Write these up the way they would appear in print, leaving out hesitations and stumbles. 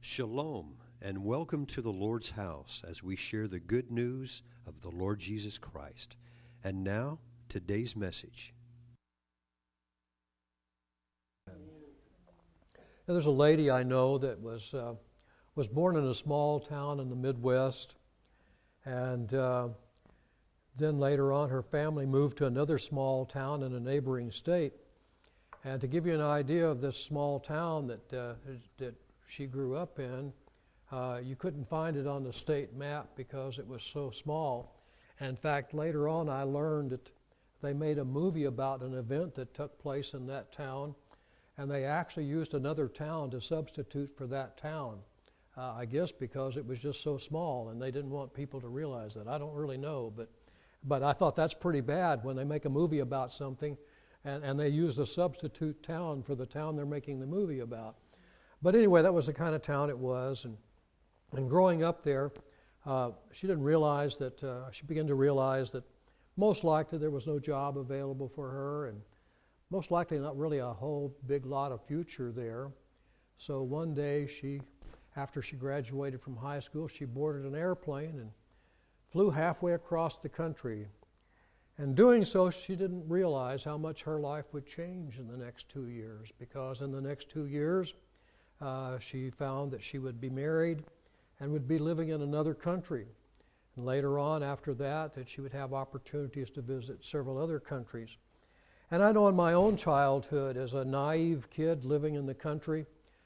Shalom, and welcome to the Lord's house as we share the good news of the Lord Jesus Christ. And now, today's message. There's a lady I know that was born in a small town in the Midwest, and then later on her family moved to another small town in a neighboring state. And to give you an idea of this small town that she grew up in, you couldn't find it on the state map because it was so small. In fact, later on I learned that they made a movie about an event that took place in that town, and they actually used another town to substitute for that town. I guess because it was just so small and they didn't want people to realize that. I don't really know, but I thought that's pretty bad when they make a movie about something and they use a substitute town for the town they're making the movie about. But anyway, that was the kind of town it was. And growing up there, she began to realize that most likely there was no job available for her, and most likely not really a whole big lot of future there. So one day after she graduated from high school, she boarded an airplane and flew halfway across the country. And doing so, she didn't realize how much her life would change in the next 2 years, because in the next 2 years, she found that she would be married and would be living in another country. And later on, after that she would have opportunities to visit several other countries. And I know in my own childhood, as a naive kid living in the country,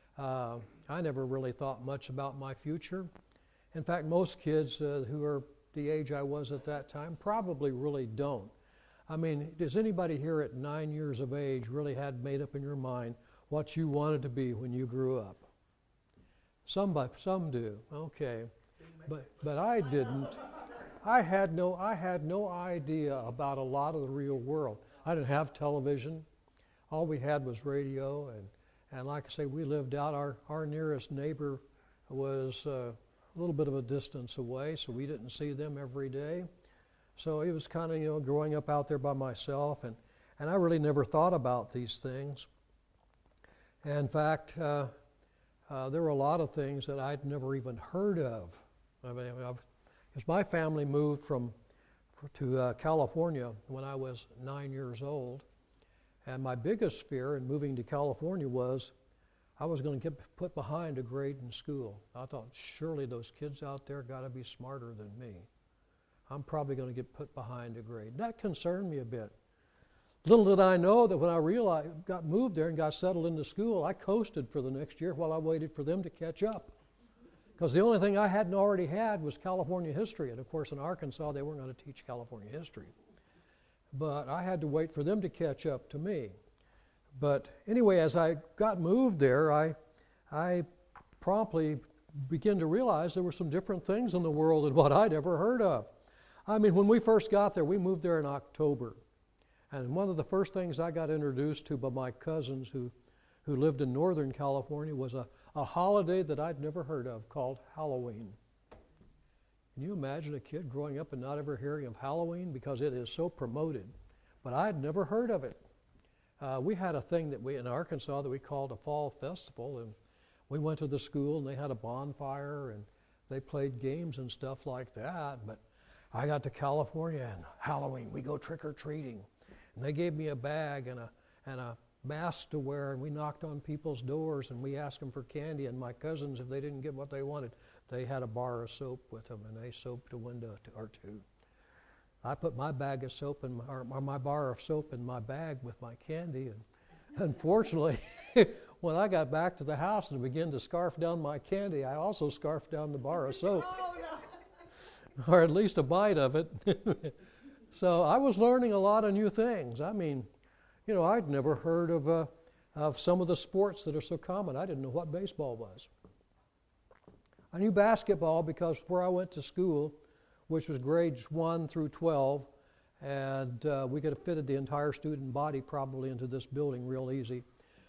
I never really thought much about my future. In fact, most kids who are the age I was at that time probably really don't. I mean, does anybody here at 9 years of age really had made up in your mind what you wanted to be when you grew up? Some do, okay, but I didn't. I had no idea about a lot of the real world. I didn't have television. All we had was radio, and like I say, we lived out. Our nearest neighbor was a little bit of a distance away, so we didn't see them every day. So it was kind of, growing up out there by myself, and I really never thought about these things. And in fact, there were a lot of things that I'd never even heard of. I mean, as my family moved to California when I was 9 years old, and my biggest fear in moving to California was I was going to get put behind a grade in school. I thought, surely those kids out there got to be smarter than me. I'm probably going to get put behind a grade. That concerned me a bit. Little did I know that when I got moved there and got settled into school, I coasted for the next year while I waited for them to catch up. Because the only thing I hadn't already had was California history. And of course in Arkansas they weren't going to teach California history. But I had to wait for them to catch up to me. But anyway, as I got moved there, I promptly began to realize there were some different things in the world than what I'd ever heard of. I mean, when we first got there, we moved there in October. And one of the first things I got introduced to by my cousins who lived in Northern California was a holiday that I'd never heard of called Halloween. Can you imagine a kid growing up and not ever hearing of Halloween? Because it is so promoted. But I'd never heard of it. We had a thing in Arkansas that we called a fall festival, and we went to the school and they had a bonfire and they played games and stuff like that. But I got to California and Halloween, we go trick-or-treating. And they gave me a bag and a mask to wear, and we knocked on people's doors and we asked them for candy. And my cousins, if they didn't get what they wanted, they had a bar of soap with them and they soaped a window or two. I put my bag of soap or my bar of soap in my bag with my candy, and unfortunately, when I got back to the house and began to scarf down my candy, I also scarfed down the bar of soap, or at least a bite of it. So I was learning a lot of new things. I mean, I'd never heard of some of the sports that are so common. I didn't know what baseball was. I knew basketball because where I went to school, which was grades 1 through 12, and we could have fitted the entire student body probably into this building real easy.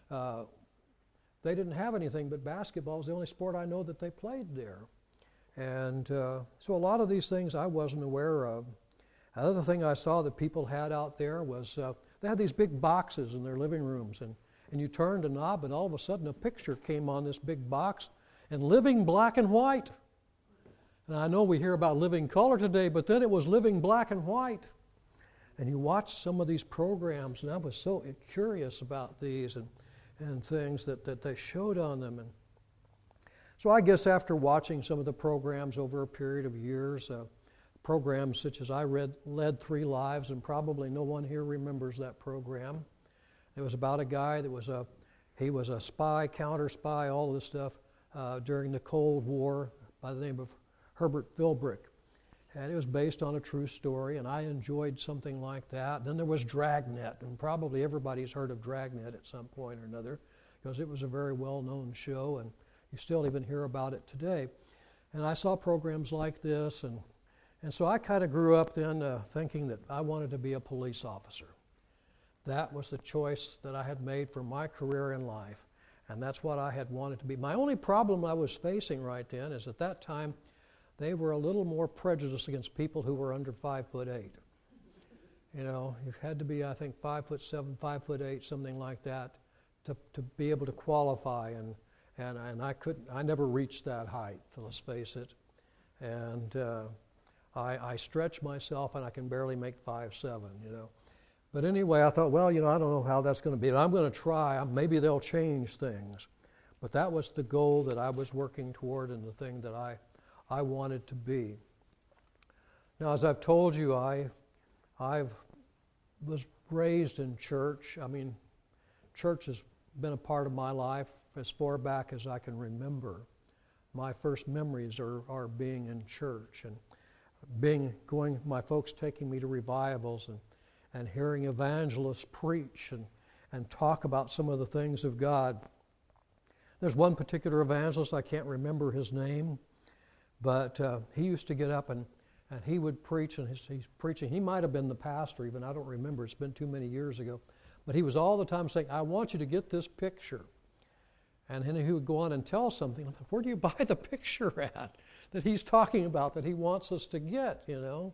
They didn't have anything but basketball. It was the only sport I know that they played there. And so a lot of these things I wasn't aware of. Another thing I saw that people had out there was they had these big boxes in their living rooms, and you turned a knob and all of a sudden a picture came on this big box, and living black and white. And I know we hear about living color today, but then it was living black and white. And you watch some of these programs, and I was so curious about these and things that they showed on them. And so I guess after watching some of the programs over a period of years, programs such as I led 3 Lives, and probably no one here remembers that program. It was about a guy that was a spy, counter spy, all of this stuff during the Cold War by the name of Herbert Philbrick. And it was based on a true story, and I enjoyed something like that. Then there was Dragnet, and probably everybody's heard of Dragnet at some point or another, because it was a very well-known show, and you still even hear about it today. And I saw programs like this, and so I kind of grew up then thinking that I wanted to be a police officer. That was the choice that I had made for my career in life, and that's what I had wanted to be. My only problem I was facing right then is at that time, they were a little more prejudiced against people who were under 5'8". You know, you had to be, I think, 5'7", 5'8", something like that, to be able to qualify. And I never reached that height. Let's face it. And I stretch myself, and I can barely make 5'7". You know. But anyway, I thought, well, I don't know how that's going to be. But I'm going to try. Maybe they'll change things. But that was the goal that I was working toward, and the thing that I wanted to be. Now, as I've told you, I was raised in church. I mean, church has been a part of my life as far back as I can remember. My first memories are being in church and my folks taking me to revivals and hearing evangelists preach and talk about some of the things of God. There's one particular evangelist, I can't remember his name, but he used to get up and he would preach, and he's preaching. He might have been the pastor even, I don't remember, it's been too many years ago. But he was all the time saying, I want you to get this picture. And then he would go on and tell something. Where do you buy the picture at that he's talking about, that he wants us to get,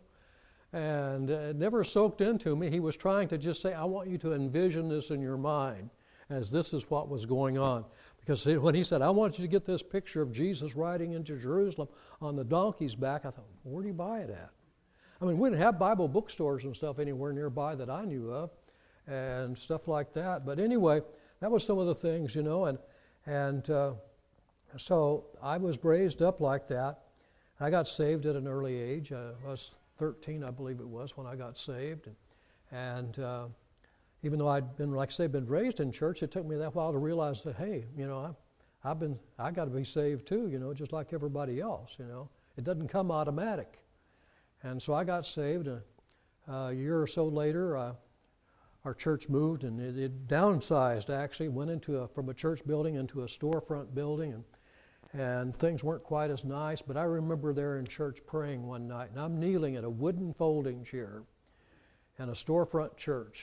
And it never soaked into me. He was trying to just say, I want you to envision this in your mind as this is what was going on. Because when he said, I want you to get this picture of Jesus riding into Jerusalem on the donkey's back, I thought, where do you buy it at? I mean, we didn't have Bible bookstores and stuff anywhere nearby that I knew of and stuff like that. But anyway, that was some of the things, and so I was raised up like that. I got saved at an early age. I was 13, I believe it was, when I got saved. And even though I'd been, been raised in church, it took me that while to realize that, hey, I got to be saved too, just like everybody else, It doesn't come automatic. And so I got saved. A year or so later, our church moved, and it downsized, actually, went from a church building into a storefront building, and things weren't quite as nice. But I remember there in church praying one night, and I'm kneeling at a wooden folding chair in a storefront church.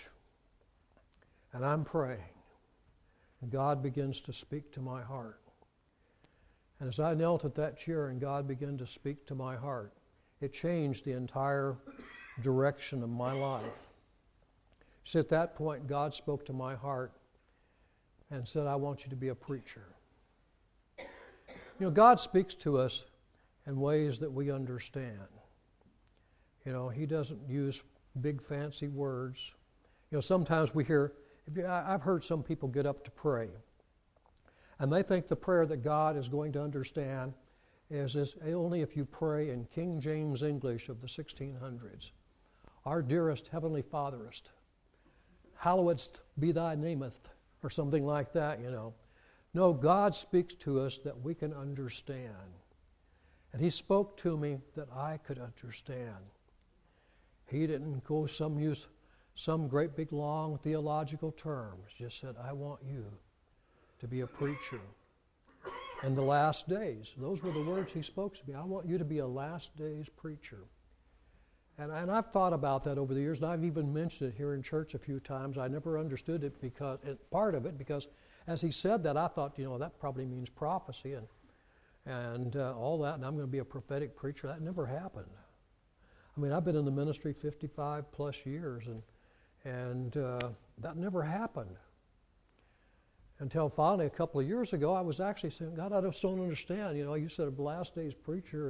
And I'm praying, and God begins to speak to my heart. And as I knelt at that chair and God began to speak to my heart, it changed the entire direction of my life. So at that point, God spoke to my heart and said, I want you to be a preacher. God speaks to us in ways that we understand. He doesn't use big fancy words. Sometimes we hear, I've heard some people get up to pray, and they think the prayer that God is going to understand is only if you pray in King James English of the 1600s. Our dearest Heavenly Fatherest, hallowed be thy nameth, or something like that, No, God speaks to us that we can understand. And He spoke to me that I could understand. He didn't go use some great big long theological terms. Just said, I want you to be a preacher. In the last days, those were the words He spoke to me. I want you to be a last days preacher. And I've thought about that over the years, and I've even mentioned it here in church a few times. I never understood it because as He said that, I thought, that probably means prophecy and all that, and I'm going to be a prophetic preacher. That never happened. I mean, I've been in the ministry 55 plus years, and that never happened. Until finally, a couple of years ago, I was actually saying, God, I just don't understand. You said a last days preacher,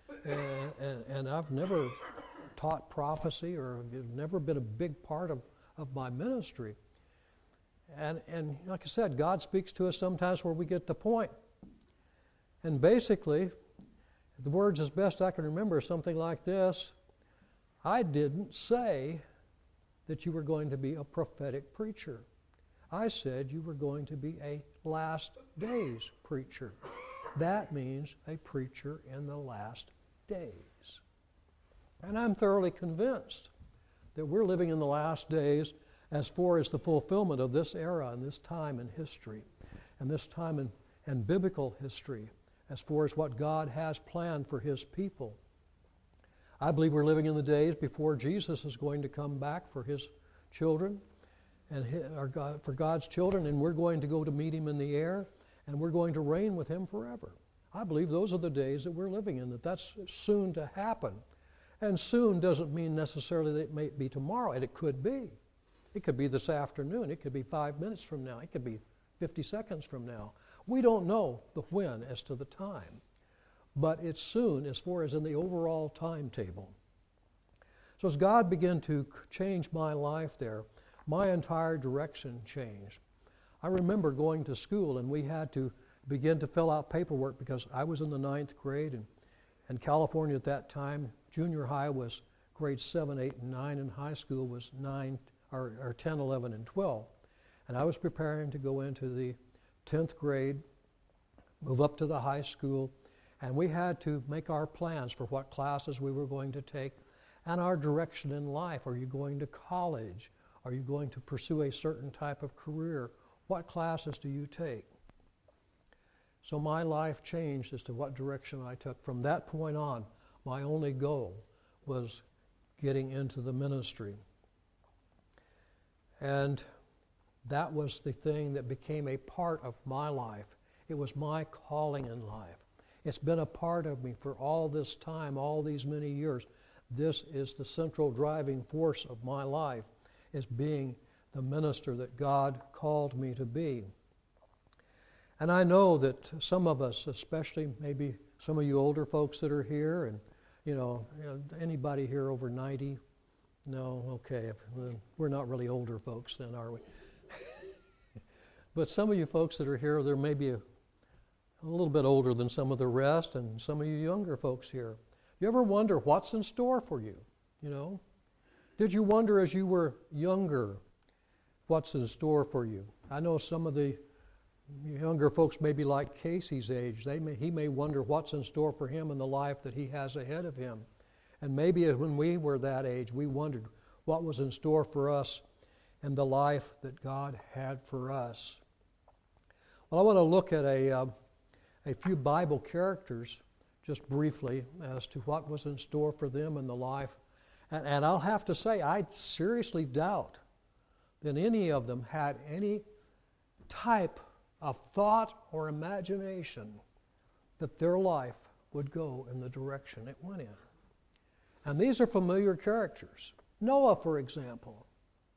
and I've never taught prophecy, or it's never been a big part of my ministry. And like I said, God speaks to us sometimes where we get the point. And basically, the words as best I can remember, something like this: I didn't say that you were going to be a prophetic preacher. I said you were going to be a last days preacher. That means a preacher in the last days. And I'm thoroughly convinced that we're living in the last days as far as the fulfillment of this era and this time in history, and this time in biblical history, as far as what God has planned for His people. I believe we're living in the days before Jesus is going to come back for His children, and for God's children, and we're going to go to meet Him in the air, and we're going to reign with Him forever. I believe those are the days that we're living in, that's soon to happen. And soon doesn't mean necessarily that it may be tomorrow, and it could be. It could be this afternoon. It could be 5 minutes from now. It could be 50 seconds from now. We don't know the when as to the time, but it's soon as far as in the overall timetable. So as God began to change my life there, my entire direction changed. I remember going to school, and we had to begin to fill out paperwork because I was in the 9th grade, and California at that time, junior high was grades 7, 8, and 9, and high school was 9, or 10, 11, and 12. And I was preparing to go into the 10th grade, move up to the high school, and we had to make our plans for what classes we were going to take and our direction in life. Are you going to college? Are you going to pursue a certain type of career? What classes do you take? So my life changed as to what direction I took. From that point on, my only goal was getting into the ministry. And that was the thing that became a part of my life. It was my calling in life. It's been a part of me for all this time, all these many years. This is the central driving force of my life, is being the minister that God called me to be. And I know that some of us, especially maybe some of you older folks that are here, and anybody here over 90? No, okay, we're not really older folks then, are we? But some of you folks that are here, there may be a little bit older than some of the rest, and some of you younger folks here. You ever wonder what's in store for you? Did you wonder as you were younger what's in store for you? I know some of the younger folks may be like Casey's age. He may wonder what's in store for him in the life that he has ahead of him. And maybe when we were that age, we wondered what was in store for us in the life that God had for us. Well, I want to look at a few Bible characters just briefly as to what was in store for them in the life. And I'll have to say, I seriously doubt that any of them had any type of thought or imagination that their life would go in the direction it went in. And these are familiar characters. Noah, for example.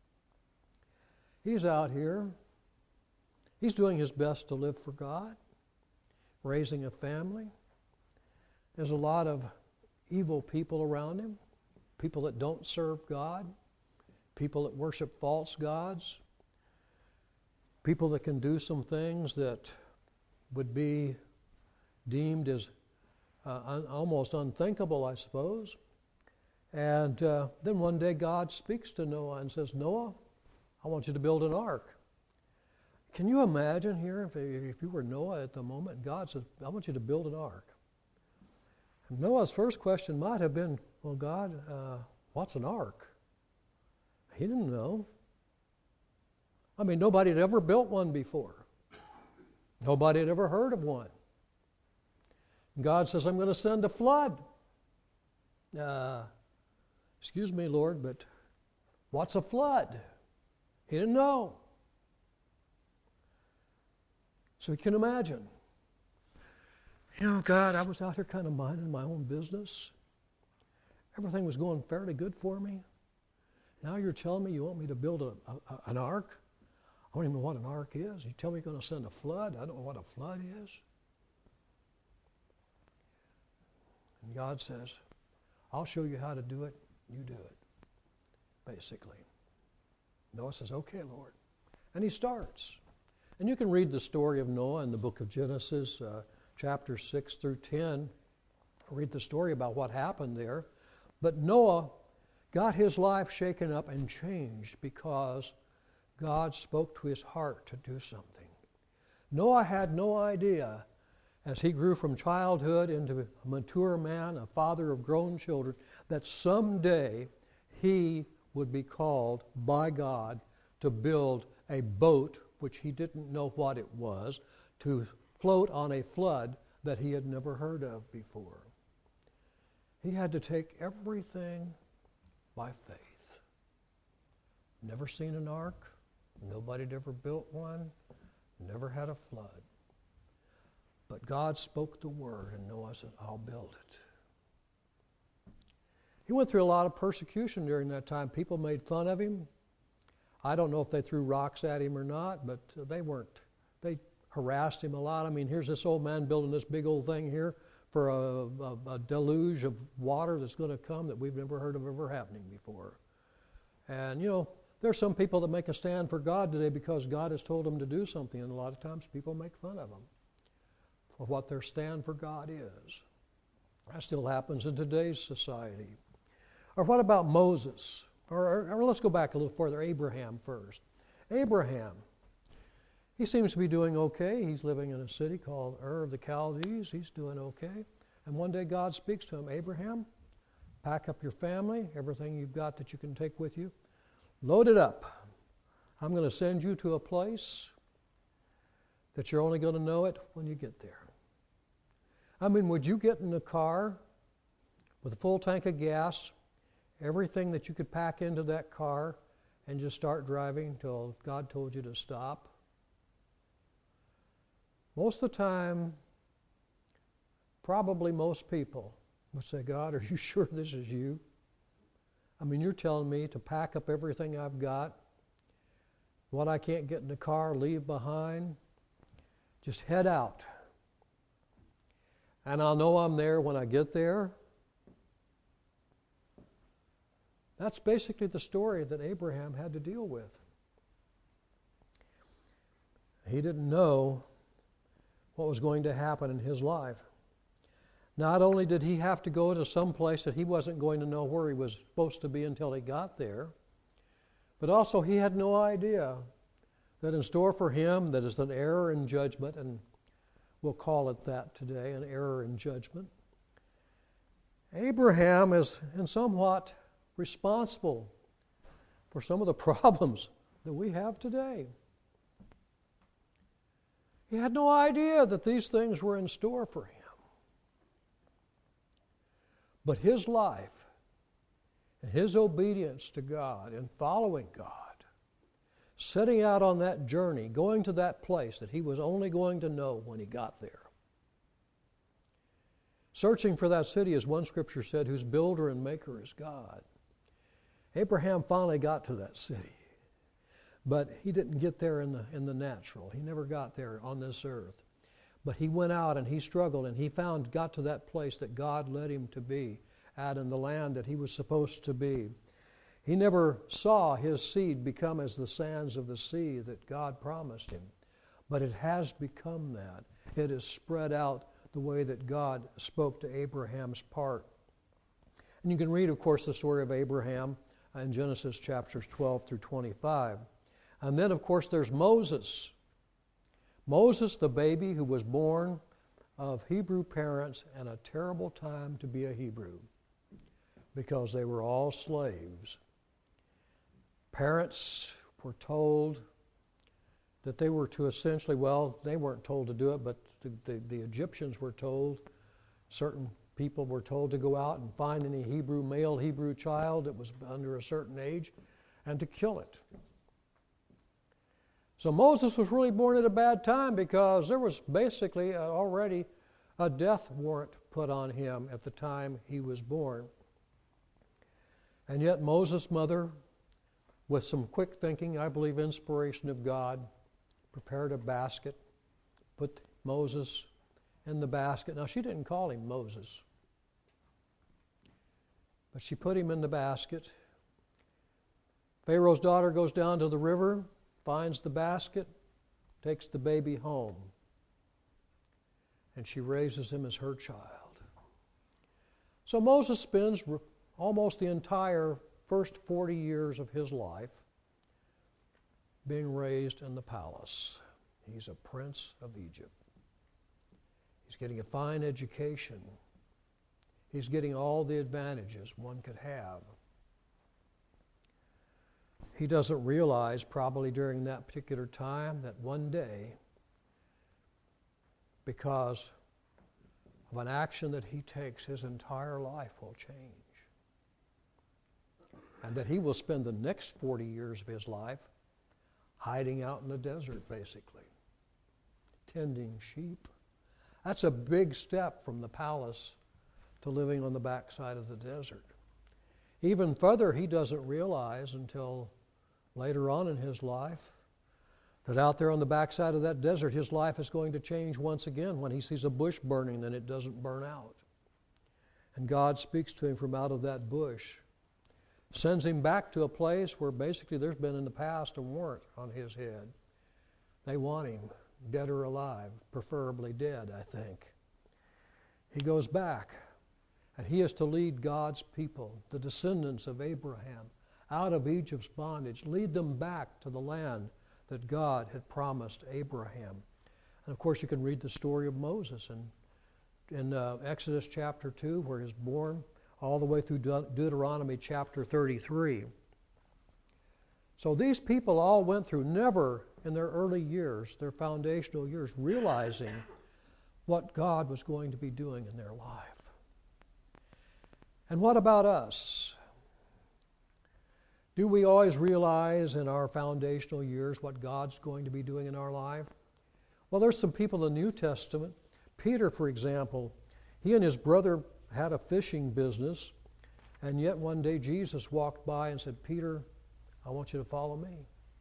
He's out here. He's doing his best to live for God, raising a family. There's a lot of evil people around him, people that don't serve God, people that worship false gods, people that can do some things that would be deemed as almost unthinkable, I suppose. And then one day God speaks to Noah and says, Noah, I want you to build an ark. Can you imagine here if you were Noah at the moment, God says, I want you to build an ark. And Noah's first question might have been, well, God, what's an ark? He didn't know. I mean, nobody had ever built one before. Nobody had ever heard of one. And God says, I'm going to send a flood. Excuse me, Lord, but what's a flood? He didn't know. So you can imagine. God, I was out here kind of minding my own business. Everything was going fairly good for me. Now you're telling me you want me to build an ark? don't even know what an ark is. You tell me you're going to send a flood? I don't know what a flood is. And God says, I'll show you how to do it. You do it, basically. Noah says, okay, Lord. And he starts. And you can read the story of Noah in the book of Genesis, chapter 6 through 10. Read the story about what happened there. But Noah got his life shaken up and changed because God spoke to his heart to do something. Noah had no idea, as he grew from childhood into a mature man, a father of grown children, that someday he would be called by God to build a boat, which he didn't know what it was, to float on a flood that he had never heard of before. He had to take everything by faith. Never seen an ark. Nobody had ever built one. Never had a flood. But God spoke the word, and Noah said, I'll build it. He went through a lot of persecution during that time. People made fun of him. I don't know if they threw rocks at him or not, but they harassed him a lot. I mean, here's this old man building this big old thing here for a deluge of water that's going to come that we've never heard of ever happening before. And, there's some people that make a stand for God today because God has told them to do something, and a lot of times people make fun of them for what their stand for God is. That still happens in today's society. Or what about Moses? Or let's go back a little further, Abraham first. Abraham, he seems to be doing okay. He's living in a city called Ur of the Chaldees. He's doing okay. And one day God speaks to him, Abraham, pack up your family, everything you've got that you can take with you. Load it up. I'm going to send you to a place that you're only going to know it when you get there. I mean, would you get in a car with a full tank of gas, everything that you could pack into that car, and just start driving until God told you to stop? Most of the time, probably most people would say, God, are you sure this is you? I mean, you're telling me to pack up everything I've got, what I can't get in the car, leave behind, just head out. And I'll know I'm there when I get there. That's basically the story that Abraham had to deal with. He didn't know what was going to happen in his life. Not only did he have to go to some place that he wasn't going to know where he was supposed to be until he got there, but also he had no idea that in store for him that is an error in judgment, and we'll call it that today, an error in judgment. Abraham is somewhat responsible for some of the problems that we have today. He had no idea that these things were in store for him. But his life and his obedience to God and following God, setting out on that journey, going to that place that he was only going to know when he got there. Searching for that city, as one scripture said, whose builder and maker is God. Abraham finally got to that city. But he didn't get there in the natural. He never got there on this earth. But he went out and he struggled and he got to that place that God led him to be at in the land that he was supposed to be. He never saw his seed become as the sands of the sea that God promised him. But it has become that. It has spread out the way that God spoke to Abraham's part. And you can read, of course, the story of Abraham in Genesis chapters 12 through 25. And then, of course, there's Moses. Moses, the baby who was born of Hebrew parents and a terrible time to be a Hebrew because they were all slaves. Parents were told that they were to essentially, they weren't told to do it, but the Egyptians were told, certain people were told to go out and find any male Hebrew child that was under a certain age and to kill it. So Moses was really born at a bad time because there was basically already a death warrant put on him at the time he was born. And yet Moses' mother with some quick thinking, I believe inspiration of God, prepared a basket, put Moses in the basket. Now, she didn't call him Moses, but she put him in the basket. Pharaoh's daughter goes down to the river, finds the basket, takes the baby home, and she raises him as her child. So Moses spends almost the entire first 40 years of his life being raised in the palace. He's a prince of Egypt. He's getting a fine education. He's getting all the advantages one could have. He doesn't realize, probably during that particular time, that one day, because of an action that he takes, his entire life will change. And that he will spend the next 40 years of his life hiding out in the desert, basically, tending sheep. That's a big step from the palace to living on the backside of the desert. Even further, he doesn't realize until later on in his life that out there on the backside of that desert, his life is going to change once again when he sees a bush burning and it doesn't burn out. And God speaks to him from out of that bush, sends him back to a place where basically there's been in the past a warrant on his head. They want him, dead or alive, preferably dead, I think. He goes back, and he is to lead God's people, the descendants of Abraham, out of Egypt's bondage, lead them back to the land that God had promised Abraham. And of course, you can read the story of Moses in Exodus chapter 2, where he's born, all the way through Deuteronomy chapter 33. So these people all went through, never in their early years, their foundational years, realizing what God was going to be doing in their life. And what about us? Do we always realize in our foundational years what God's going to be doing in our life? Well, there's some people in the New Testament. Peter, for example, he and his brother had a fishing business, and yet one day Jesus walked by and said, "Peter, I want you to follow me."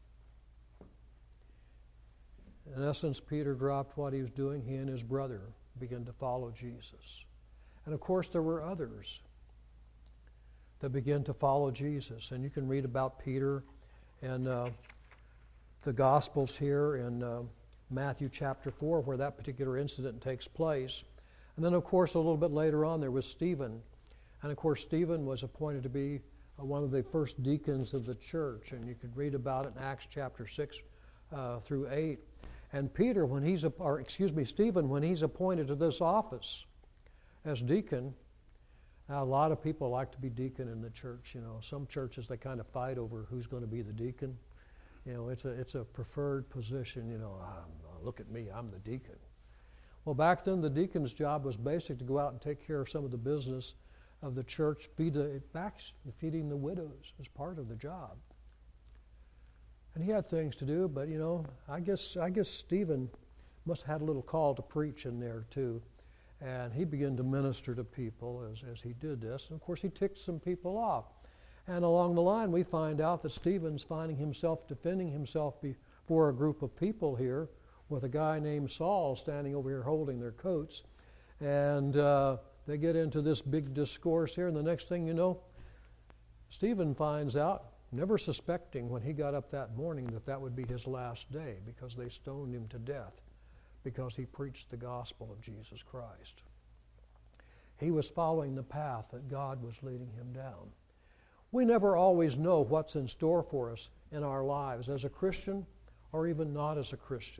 In essence, Peter dropped what he was doing. He and his brother began to follow Jesus. And of course, there were others that began to follow Jesus. And you can read about Peter in the Gospels here in Matthew chapter 4, where that particular incident takes place. And then, of course, a little bit later on, there was Stephen. And, of course, Stephen was appointed to be one of the first deacons of the church. And you could read about it in Acts chapter 6 through 8. And Stephen, when he's appointed to this office as deacon. Now, a lot of people like to be deacon in the church. You know, some churches, they kind of fight over who's going to be the deacon. You know, it's a preferred position. You know, look at me, I'm the deacon. Well, back then, the deacon's job was basic to go out and take care of some of the business of the church, feeding the widows as part of the job. And he had things to do, but, you know, I guess Stephen must have had a little call to preach in there, too. And he began to minister to people as he did this. And, of course, he ticked some people off. And along the line, we find out that Stephen's finding himself defending himself before a group of people here with a guy named Saul standing over here holding their coats. And they get into this big discourse here. And the next thing you know, Stephen finds out, never suspecting when he got up that morning that would be his last day, because they stoned him to death because he preached the gospel of Jesus Christ. He was following the path that God was leading him down. We never always know what's in store for us in our lives as a Christian or even not as a Christian.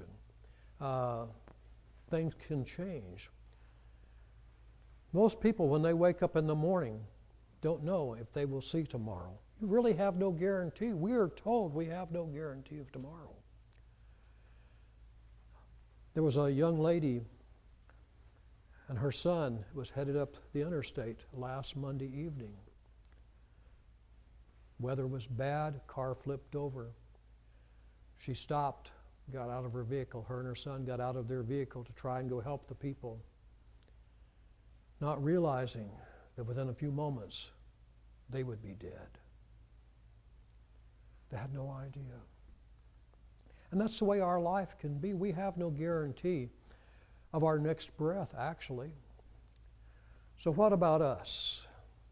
Things can change. Most people, when they wake up in the morning, don't know if they will see tomorrow. You really have no guarantee. We are told we have no guarantee of tomorrow. There was a young lady, and her son was headed up the interstate last Monday evening. Weather was bad, car flipped over. She stopped, got out of her vehicle. Her and her son got out of their vehicle to try and go help the people, not realizing that within a few moments they would be dead. They had no idea. And that's the way our life can be. We have no guarantee of our next breath, actually. So what about us?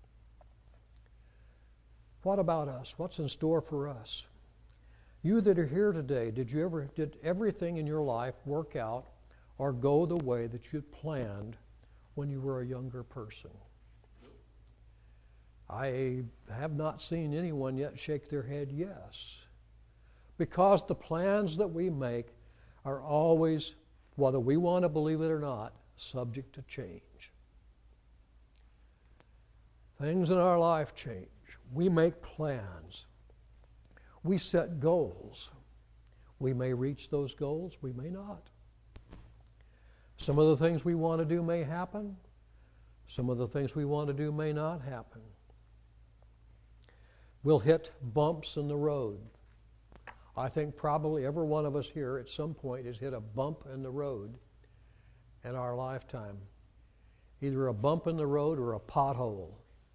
What about us? What's in store for us? You that are here today, did everything in your life work out or go the way that you'd planned when you were a younger person? I have not seen anyone yet shake their head yes. Because the plans that we make are always, whether we want to believe it or not, subject to change. Things in our life change. We make plans. We set goals. We may reach those goals, we may not. Some of the things we want to do may happen. Some of the things we want to do may not happen. We'll hit bumps in the road. I think probably every one of us here at some point has hit a bump in the road in our lifetime. Either a bump in the road or a pothole.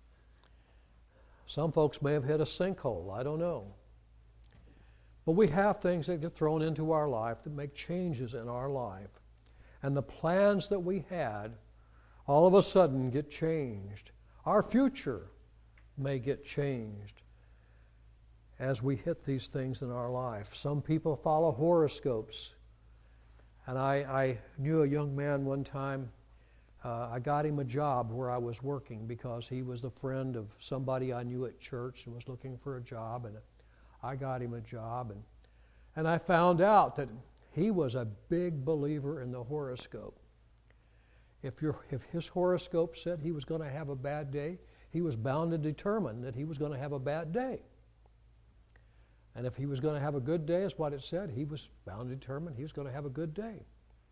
Some folks may have hit a sinkhole, I don't know. But we have things that get thrown into our life that make changes in our life. And the plans that we had all of a sudden get changed. Our future may get changed as we hit these things in our life. Some people follow horoscopes. And I knew a young man one time. I got him a job where I was working because he was the friend of somebody I knew at church and was looking for a job. And I got him a job. And I found out that he was a big believer in the horoscope. If his horoscope said he was going to have a bad day, he was bound and determined that he was going to have a bad day. And if he was going to have a good day, is what it said, he was bound and determined he was going to have a good day.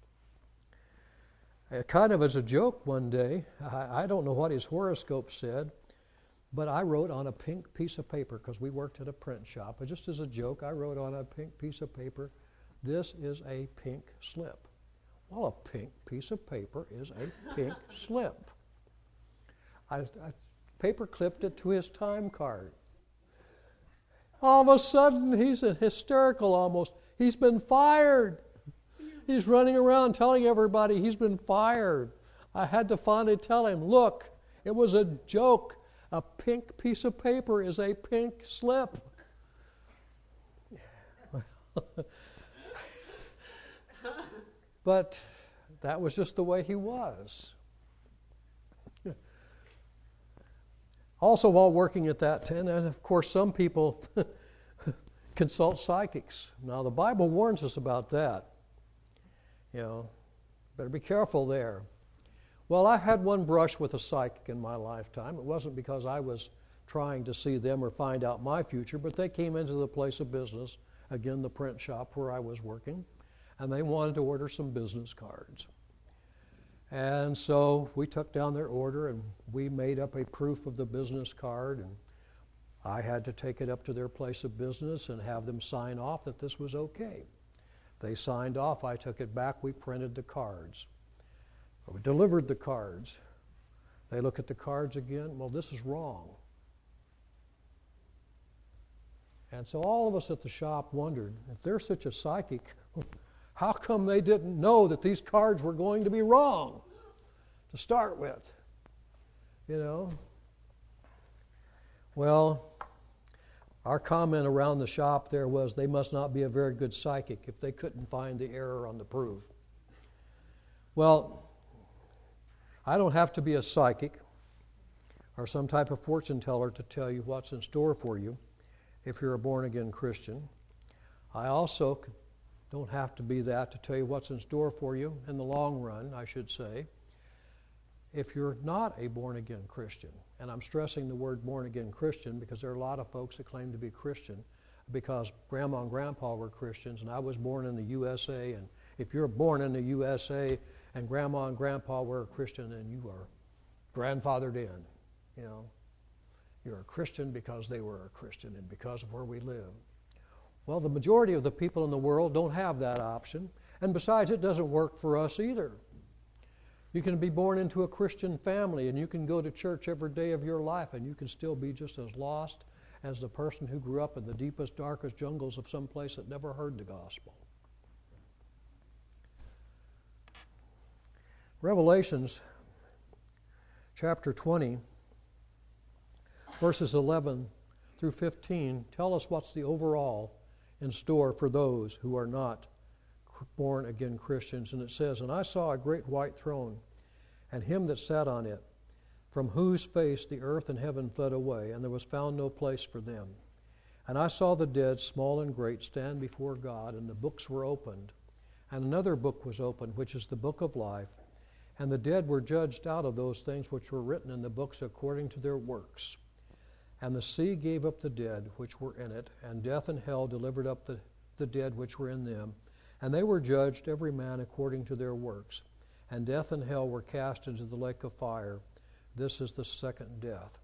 Kind of as a joke one day, I don't know what his horoscope said, but I wrote on a pink piece of paper, because we worked at a print shop, but just as a joke, I wrote on a pink piece of paper, "This is a pink slip." Well, a pink piece of paper is a pink slip. I paper clipped it to his time card. All of a sudden, he's hysterical almost. He's been fired. He's running around telling everybody he's been fired. I had to finally tell him, look, it was a joke. A pink piece of paper is a pink slip. But that was just the way he was. Also, while working at that tent, and of course some people consult psychics. Now the Bible warns us about that. You know, better be careful there. Well, I had one brush with a psychic in my lifetime. It wasn't because I was trying to see them or find out my future, but they came into the place of business, again the print shop where I was working, and they wanted to order some business cards. And so we took down their order and we made up a proof of the business card, and I had to take it up to their place of business and have them sign off that this was okay. They signed off, I took it back, we printed the cards. We delivered the cards. They look at the cards again, well, this is wrong. And so all of us at the shop wondered, if they're such a psychic, how come they didn't know that these cards were going to be wrong to start with? You know? Well, our comment around the shop there was they must not be a very good psychic if they couldn't find the error on the proof. Well, I don't have to be a psychic or some type of fortune teller to tell you what's in store for you if you're a born-again Christian. I also don't have to be that to tell you what's in store for you in the long run, I should say, if you're not a born-again Christian. And I'm stressing the word born-again Christian because there are a lot of folks that claim to be Christian because Grandma and Grandpa were Christians and I was born in the USA, and if you're born in the USA and Grandma and Grandpa were a Christian, then you are grandfathered in, you know. You're a Christian because they were a Christian and because of where we live. Well, the majority of the people in the world don't have that option, and besides, it doesn't work for us either. You can be born into a Christian family and you can go to church every day of your life and you can still be just as lost as the person who grew up in the deepest, darkest jungles of some place that never heard the gospel. Revelations chapter 20, verses 11 through 15 tell us what's the overall in store for those who are not born again Christians. And it says, "And I saw a great white throne, and him that sat on it, from whose face the earth and heaven fled away, and there was found no place for them. And I saw the dead, small and great, stand before God, and the books were opened. And another book was opened, which is the book of life. And the dead were judged out of those things which were written in the books according to their works. And the sea gave up the dead which were in it, and death and hell delivered up the dead which were in them. And they were judged every man according to their works. And death and hell were cast into the lake of fire. This is the second death."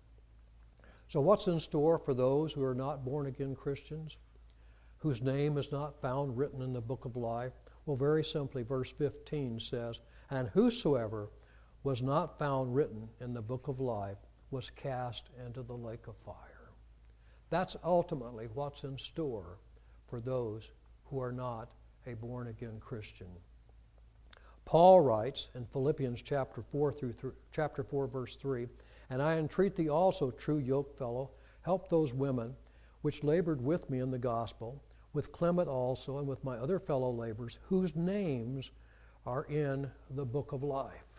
So what's in store for those who are not born again Christians, whose name is not found written in the book of life? Well, very simply, verse 15 says, "And whosoever was not found written in the book of life was cast into the lake of fire." That's ultimately what's in store for those who are not a born-again Christian. Paul writes in Philippians chapter 4, verse 3, "And I entreat thee also, true yokefellow, help those women which labored with me in the gospel, with Clement also, and with my other fellow laborers, whose names are in the book of life."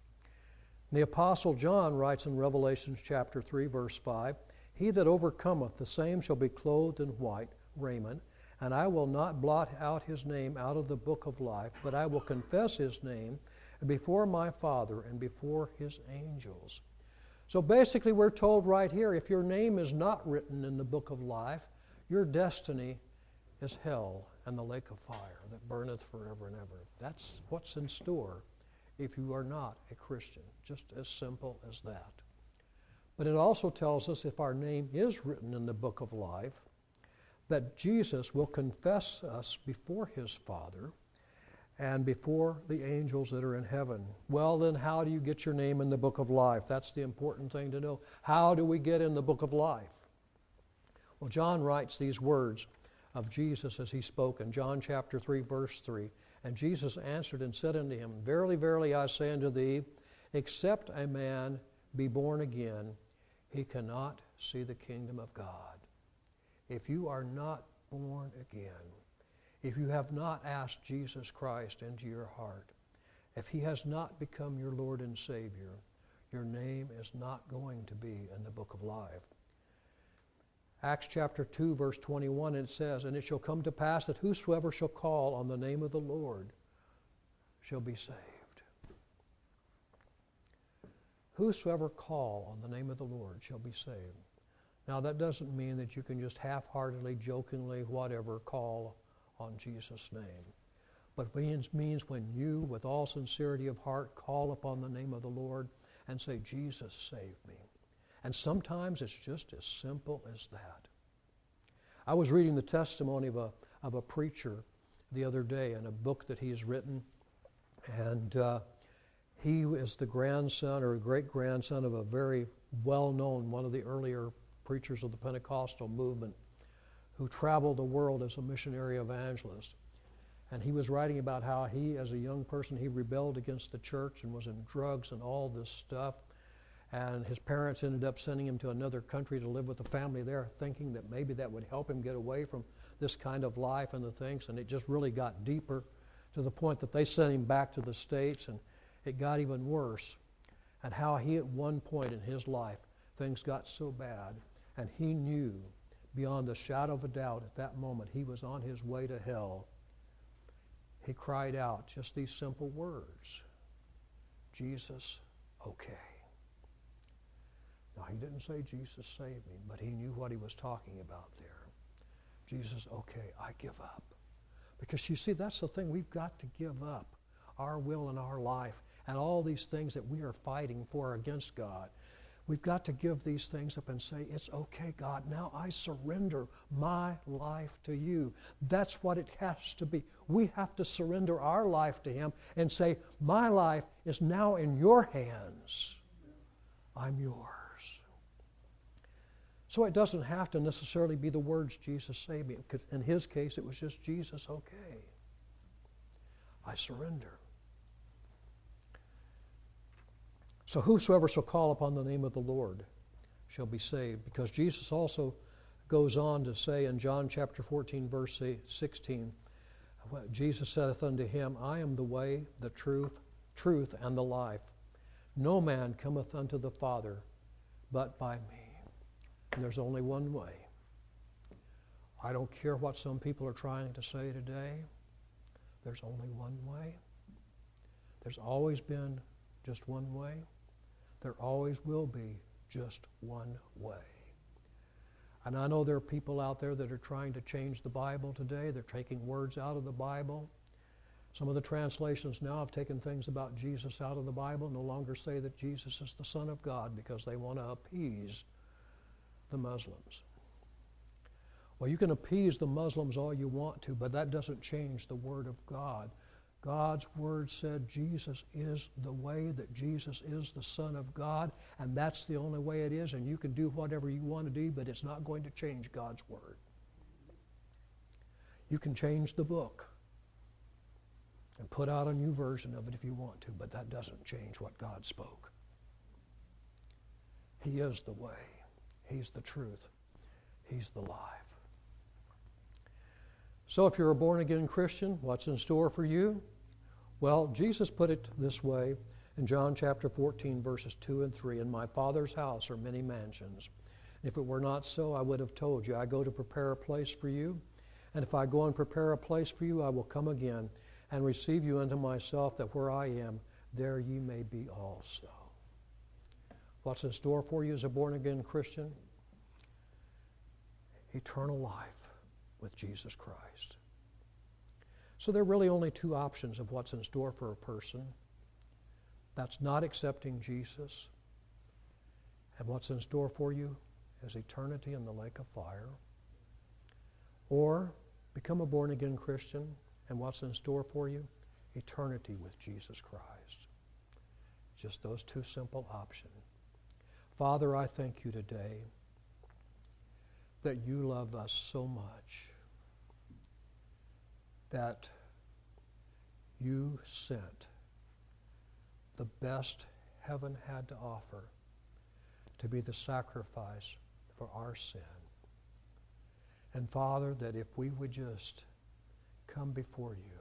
The Apostle John writes in Revelation chapter 3, verse 5, "He that overcometh, the same shall be clothed in white raiment, and I will not blot out his name out of the book of life, but I will confess his name before my Father and before his angels." So basically we're told right here, if your name is not written in the book of life, your destiny is hell and the lake of fire that burneth forever and ever. That's what's in store if you are not a Christian, just as simple as that. But it also tells us if our name is written in the book of life, that Jesus will confess us before his Father and before the angels that are in heaven. Well, then how do you get your name in the book of life? That's the important thing to know. How do we get in the book of life? Well, John writes these words of Jesus as he spoke in John chapter 3, verse 3. "And Jesus answered and said unto him, Verily, verily, I say unto thee, except a man be born again, he cannot see the kingdom of God." If you are not born again, if you have not asked Jesus Christ into your heart, if he has not become your Lord and Savior, your name is not going to be in the book of life. Acts chapter 2, verse 21, it says, "And it shall come to pass that whosoever shall call on the name of the Lord shall be saved." Whosoever call on the name of the Lord shall be saved. Now that doesn't mean that you can just half-heartedly, jokingly, whatever, call on Jesus' name. But it means when you, with all sincerity of heart, call upon the name of the Lord and say, "Jesus, save me." And sometimes it's just as simple as that. I was reading the testimony of a preacher the other day in a book that he's written, and he is the grandson or great-grandson of a very well-known, one of the earlier preachers of the Pentecostal movement who traveled the world as a missionary evangelist. And he was writing about how he, as a young person, he rebelled against the church and was in drugs and all this stuff. And his parents ended up sending him to another country to live with a family there, thinking that maybe that would help him get away from this kind of life and the things. And it just really got deeper to the point that they sent him back to the States, and it got even worse. And how he, at one point in his life, things got so bad, and he knew beyond a shadow of a doubt at that moment he was on his way to hell. He cried out just these simple words, "Jesus, okay." Now, he didn't say, "Jesus, save me," but he knew what he was talking about there. Jesus, okay, I give up. Because you see, that's the thing, we've got to give up our will and our life and all these things that we are fighting for against God. We've got to give these things up and say, "It's okay, God, now I surrender my life to you." That's what it has to be. We have to surrender our life to him and say, "My life is now in your hands. I'm yours." So it doesn't have to necessarily be the words, Jesus saved me. In his case, it was just Jesus, okay. I surrender. So whosoever shall call upon the name of the Lord shall be saved. Because Jesus also goes on to say in John chapter 14, verse 16, Jesus saith unto him, I am the way, the truth, and the life. No man cometh unto the Father but by me. And there's only one way. I don't care what some people are trying to say today. There's only one way. There's always been just one way. There always will be just one way. And I know there are people out there that are trying to change the Bible today. They're taking words out of the Bible. Some of the translations now have taken things about Jesus out of the Bible, no longer say that Jesus is the Son of God because they want to appease the Muslims. Well, you can appease the Muslims all you want to, but that doesn't change the Word of God. God's Word said Jesus is the way, that Jesus is the Son of God, and that's the only way it is, and you can do whatever you want to do, but it's not going to change God's Word. You can change the book and put out a new version of it if you want to, but that doesn't change what God spoke. He is the way. He's the truth. He's the life. So if you're a born-again Christian, what's in store for you? Well, Jesus put it this way in John chapter 14, verses 2 and 3. In my Father's house are many mansions. If it were not so, I would have told you. I go to prepare a place for you. And if I go and prepare a place for you, I will come again and receive you unto myself, that where I am, there ye may be also. What's in store for you as a born-again Christian? Eternal life with Jesus Christ. So there are really only two options of what's in store for a person. That's not accepting Jesus. And what's in store for you is eternity in the lake of fire. Or become a born-again Christian, and what's in store for you? Eternity with Jesus Christ. Just those two simple options. Father, I thank you today that you love us so much that you sent the best heaven had to offer to be the sacrifice for our sin. And Father, that if we would just come before you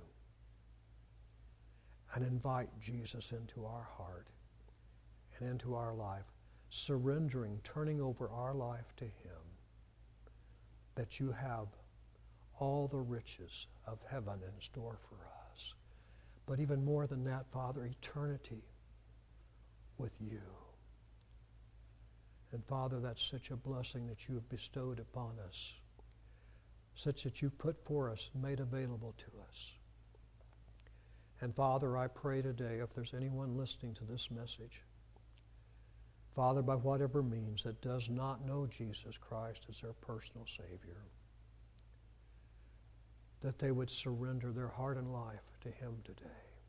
and invite Jesus into our heart and into our life, surrendering, turning over our life to him, that you have all the riches of heaven in store for us. But even more than that, Father, eternity with you. And Father, that's such a blessing that you have bestowed upon us, such that you put for us and made available to us. And Father, I pray today, if there's anyone listening to this message, Father, by whatever means, that does not know Jesus Christ as their personal Savior, that they would surrender their heart and life to him today.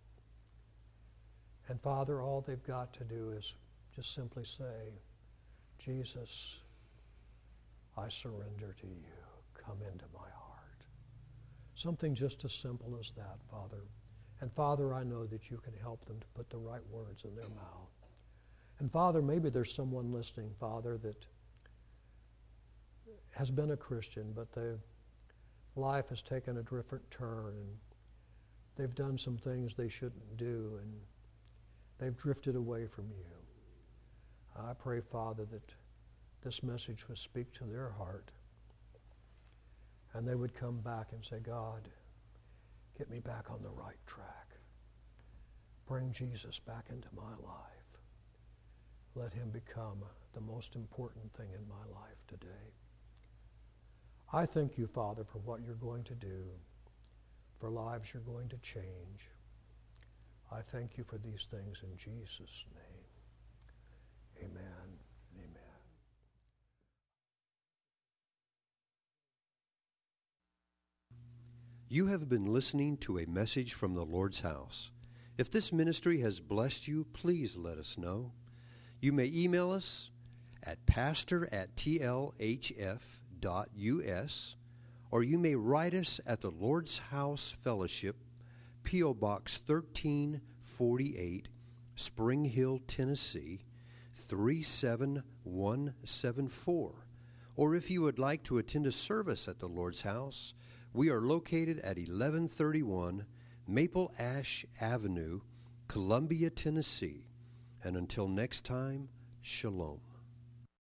And Father, all they've got to do is just simply say, Jesus, I surrender to you. Come into my heart. Something just as simple as that, Father. And Father, I know that you can help them to put the right words in their mouth. And Father, maybe there's someone listening, Father, that has been a Christian, but their life has taken a different turn, and they've done some things they shouldn't do, and they've drifted away from you. I pray, Father, that this message would speak to their heart, and they would come back and say, God, get me back on the right track. Bring Jesus back into my life. Let him become the most important thing in my life today. I thank you, Father, for what you're going to do, for lives you're going to change. I thank you for these things in Jesus' name. Amen and amen. You have been listening to a message from the Lord's house. If this ministry has blessed you, please let us know. You may email us at pastor@tlhf.us, or you may write us at the Lord's House Fellowship, P.O. Box 1348, Spring Hill, Tennessee, 37174. Or if you would like to attend a service at the Lord's House, we are located at 1131 Maple Ash Avenue, Columbia, Tennessee. And until next time, shalom.